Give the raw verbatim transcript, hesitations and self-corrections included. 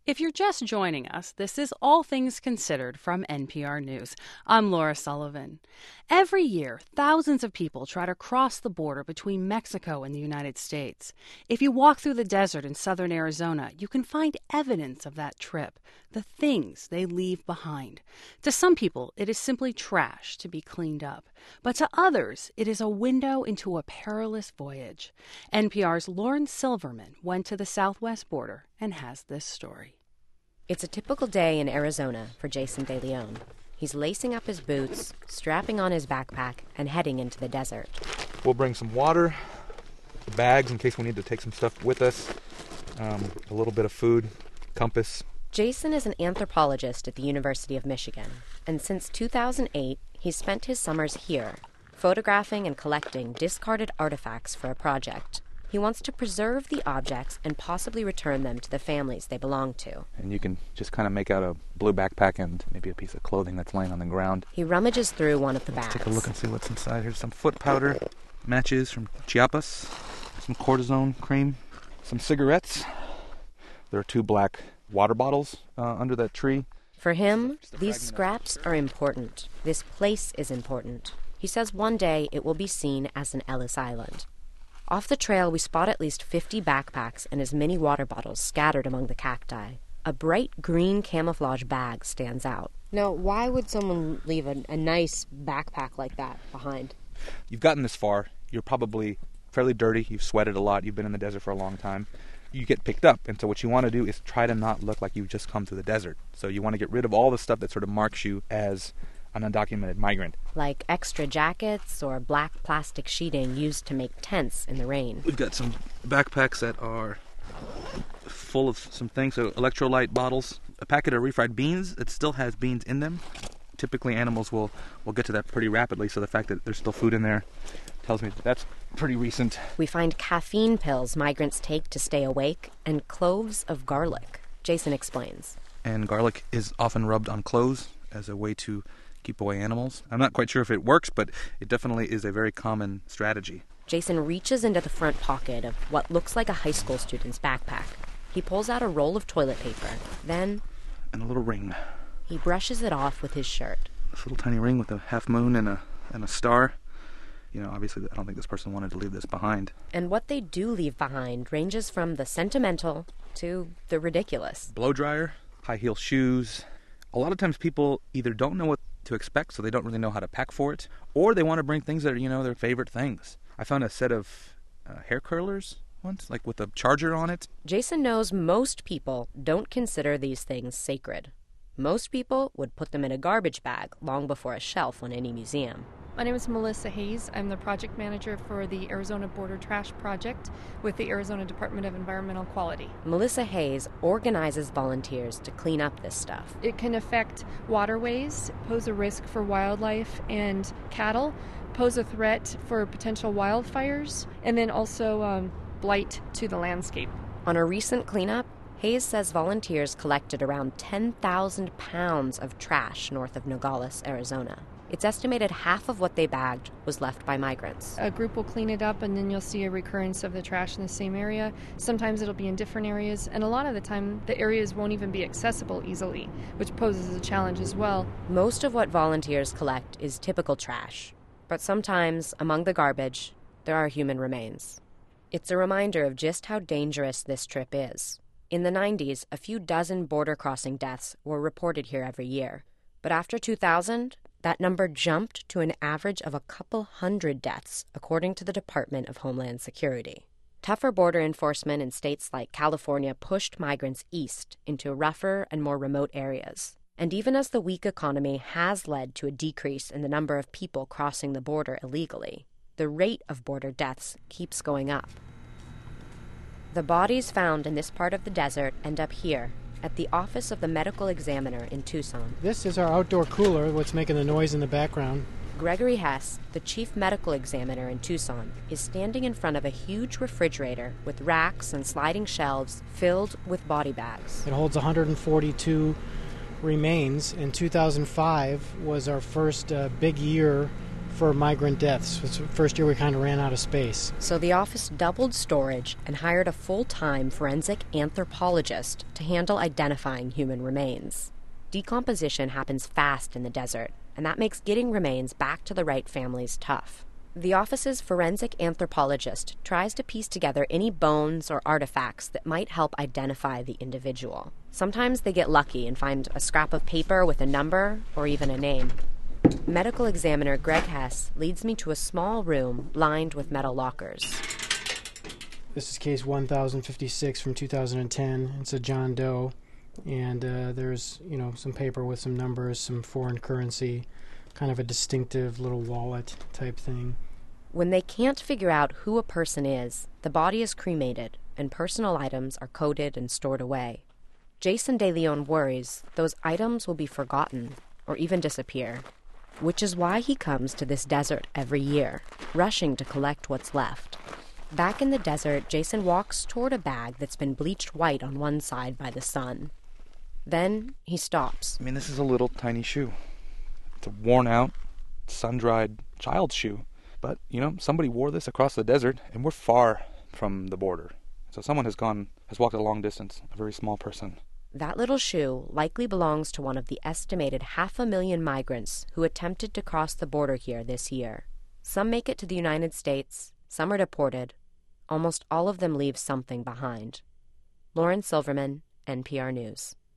If you're just joining us, this is All Things Considered from N P R News. I'm Laura Sullivan. Every year, thousands of people try to cross the border between Mexico and the United States. If you walk through the desert in southern Arizona, you can find evidence of that trip, the things they leave behind. To some people, it is simply trash to be cleaned up. But to others, it is a window into a perilous voyage. N P R's Lauren Silverman went to the southwest border and has this story. It's a typical day in Arizona for Jason De Leon. He's lacing up his boots, strapping on his backpack, and heading into the desert. We'll bring some water, bags in case we need to take some stuff with us, um, a little bit of food, compass. Jason is an anthropologist at the University of Michigan, and since two thousand eight, he's spent his summers here, photographing and collecting discarded artifacts for a project. He wants to preserve the objects and possibly return them to the families they belong to. And you can just kind of make out a blue backpack and maybe a piece of clothing that's laying on the ground. He rummages through one of the bags. Let's take a look and see what's inside. Here's some foot powder, matches from Chiapas, some cortisone cream, some cigarettes. There are two black water bottles uh, under that tree. For him, these scraps are important. This place is important. He says one day it will be seen as an Ellis Island. Off the trail, we spot at least fifty backpacks and as many water bottles scattered among the cacti. A bright green camouflage bag stands out. Now, why would someone leave a, a nice backpack like that behind? You've gotten this far. You're probably fairly dirty. You've sweated a lot. You've been in the desert for a long time. You get picked up, and so what you want to do is try to not look like you've just come to the desert. So you want to get rid of all the stuff that sort of marks you as an undocumented migrant. Like extra jackets or black plastic sheeting used to make tents in the rain. We've got some backpacks that are full of some things, so electrolyte bottles, a packet of refried beans that still has beans in them. Typically animals will, will get to that pretty rapidly, so the fact that there's still food in there tells me that that's pretty recent. We find caffeine pills migrants take to stay awake and cloves of garlic. Jason explains. And garlic is often rubbed on clothes as a way to keep away animals. I'm not quite sure if it works, but it definitely is a very common strategy. Jason reaches into the front pocket of what looks like a high school student's backpack. He pulls out a roll of toilet paper. Then... and a little ring. He brushes it off with his shirt. This little tiny ring with a half moon and a and a star. You know, obviously, I don't think this person wanted to leave this behind. And what they do leave behind ranges from the sentimental to the ridiculous. Blow dryer, high heel shoes. A lot of times people either don't know what to expect, so they don't really know how to pack for it, or they want to bring things that are, you know, their favorite things. I found a set of uh, hair curlers once, like with a charger on it. Jason knows most people don't consider these things sacred. Most people would put them in a garbage bag long before a shelf on any museum. My name is Melissa Hayes. I'm the project manager for the Arizona Border Trash Project with the Arizona Department of Environmental Quality. Melissa Hayes organizes volunteers to clean up this stuff. It can affect waterways, pose a risk for wildlife and cattle, pose a threat for potential wildfires, and then also um, blight to the landscape. On a recent cleanup, Hayes says volunteers collected around ten thousand pounds of trash north of Nogales, Arizona. It's estimated half of what they bagged was left by migrants. A group will clean it up, and then you'll see a recurrence of the trash in the same area. Sometimes it'll be in different areas, and a lot of the time the areas won't even be accessible easily, which poses a challenge as well. Most of what volunteers collect is typical trash, but sometimes, among the garbage, there are human remains. It's a reminder of just how dangerous this trip is. In the nineties, a few dozen border crossing deaths were reported here every year. But after two thousand, that number jumped to an average of a couple hundred deaths, according to the Department of Homeland Security. Tougher border enforcement in states like California pushed migrants east into rougher and more remote areas. And even as the weak economy has led to a decrease in the number of people crossing the border illegally, the rate of border deaths keeps going up. The bodies found in this part of the desert end up here, at the office of the medical examiner in Tucson. This is our outdoor cooler, what's making the noise in the background. Gregory Hess, the chief medical examiner in Tucson, is standing in front of a huge refrigerator with racks and sliding shelves filled with body bags. It holds one hundred forty-two remains. In two thousand five was our first uh, big year for migrant deaths. It's the first year we kind of ran out of space. So the office doubled storage and hired a full-time forensic anthropologist to handle identifying human remains. Decomposition happens fast in the desert, and that makes getting remains back to the right families tough. The office's forensic anthropologist tries to piece together any bones or artifacts that might help identify the individual. Sometimes they get lucky and find a scrap of paper with a number or even a name. Medical examiner Greg Hess leads me to a small room lined with metal lockers. This is case one thousand fifty-six from two thousand ten. It's a John Doe, and uh, there's, you know, some paper with some numbers, some foreign currency, kind of a distinctive little wallet type thing. When they can't figure out who a person is, the body is cremated and personal items are coded and stored away. Jason De Leon worries those items will be forgotten or even disappear, which is why he comes to this desert every year, rushing to collect what's left. Back in the desert, Jason walks toward a bag that's been bleached white on one side by the sun. Then he stops. I mean, this is a little tiny shoe. It's a worn-out, sun-dried child's shoe. But, you know, somebody wore this across the desert, and we're far from the border. So someone has gone, has walked a long distance, a very small person. That little shoe likely belongs to one of the estimated half a million migrants who attempted to cross the border here this year. Some make it to the United States, some are deported. Almost all of them leave something behind. Lauren Silverman, N P R News.